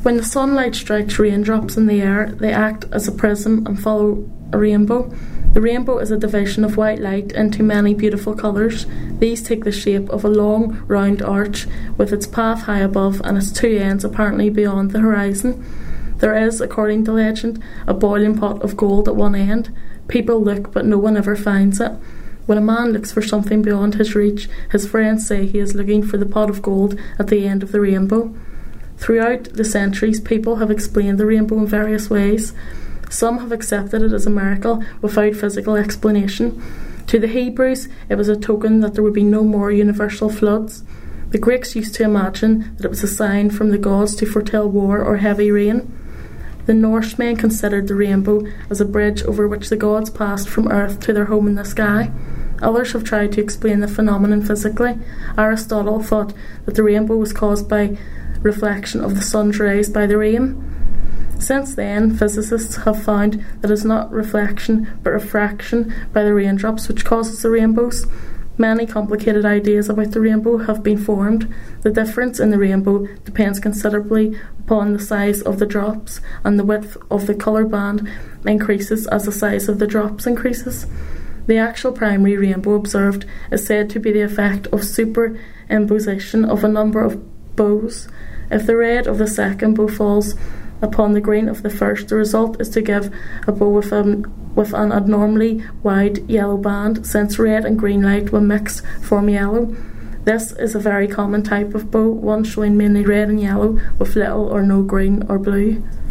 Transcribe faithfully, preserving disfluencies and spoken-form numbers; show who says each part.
Speaker 1: When the sunlight strikes raindrops in the air, they act as a prism and follow a rainbow. The rainbow is a division of white light into many beautiful colours. These take the shape of a long, round arch with its path high above and its two ends apparently beyond the horizon. There is, according to legend, a boiling pot of gold at one end. People look, but no one ever finds it. When a man looks for something beyond his reach, his friends say he is looking for the pot of gold at the end of the rainbow. Throughout the centuries, people have explained the rainbow in various ways. Some have accepted it as a miracle without physical explanation. To the Hebrews, it was a token that there would be no more universal floods. The Greeks used to imagine that it was a sign from the gods to foretell war or heavy rain. The Norsemen considered the rainbow as a bridge over which the gods passed from earth to their home in the sky. Others have tried to explain the phenomenon physically. Aristotle thought that the rainbow was caused by reflection of the sun's rays by the rain. Since then, physicists have found that it's not reflection but refraction by the raindrops which causes the rainbows. Many complicated ideas about the rainbow have been formed. The difference in the rainbow depends considerably upon the size of the drops, and the width of the colour band increases as the size of the drops increases. The actual primary rainbow observed is said to be the effect of superimposition of a number of bows. If the red of the second bow falls upon the green of the first, the result is to give a bow with, a, with an abnormally wide yellow band, since red and green light when mixed form yellow. This is a very common type of bow, one showing mainly red and yellow with little or no green or blue.